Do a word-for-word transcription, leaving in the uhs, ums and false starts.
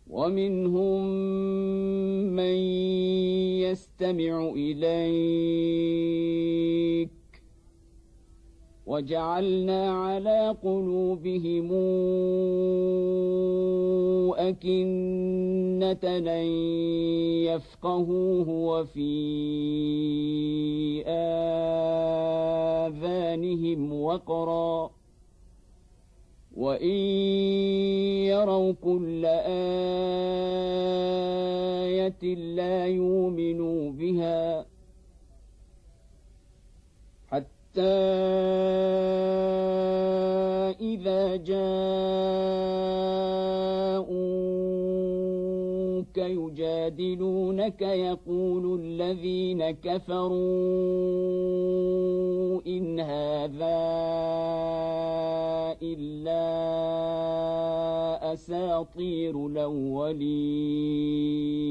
ومنهم من يستمع إليك وجعلنا على قلوبهم أكنة أن يفقهوه وفي آذانهم وقرا وإن يروا كل آية لا يؤمنوا بها حتى إذا جاءوك يجادلونك يقول الذين كفروا إن هذا إلا أساطير الأولين